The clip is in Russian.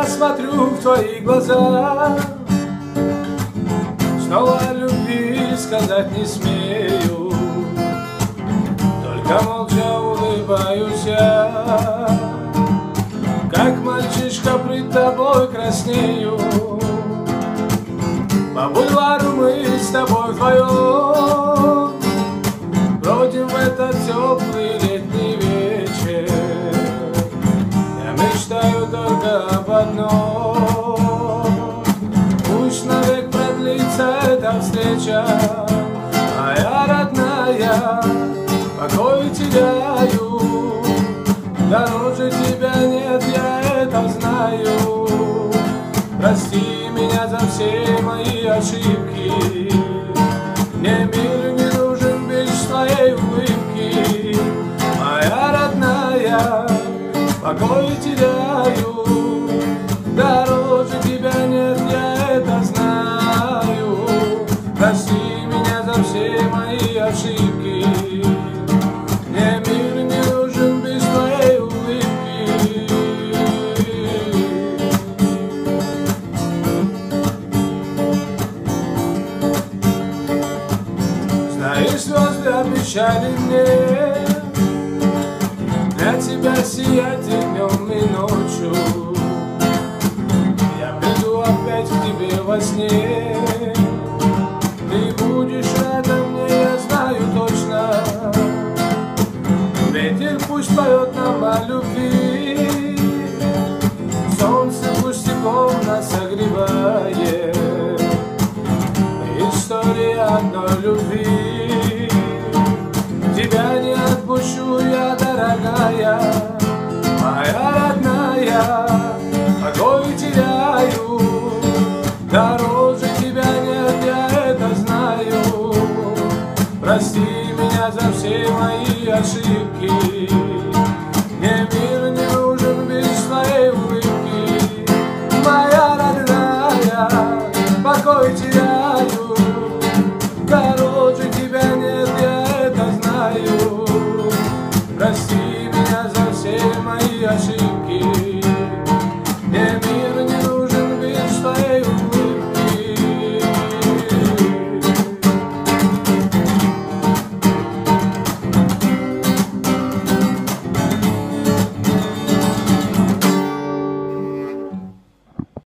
я смотрю в твои глаза, снова о любви сказать не смею, только молча улыбаюсь я, как мальчишка пред тобой краснею. По бульвару мы с тобой вдвоем бродим в этот теплый летний вечер. Я мечтаю только об одном: пусть навек продлится эта встреча. Моя родная, покой теряю, дороже тебя нет, я это знаю. Прости меня за все мои ошибки, мне мир не нужен без твоей улыбки. Моя родная, покой теряю, дороже тебя нет, я это знаю. Прости меня за все мои ошибки, мне мир не нужен без твоей улыбки. Знаешь, звезды обещали мне для тебя сиять и днем, и ночью. Я приду опять к тебе во сне, ты будешь рада мне, я знаю точно. Ветер пусть поет нам о любви, солнце пусть теплом нас согревает. История одной любви, тебя не отпущу я, дорогая. Моя родная, покой теряю, дороже тебя нет, я это знаю. Прости меня за все мои ошибки, мне мир не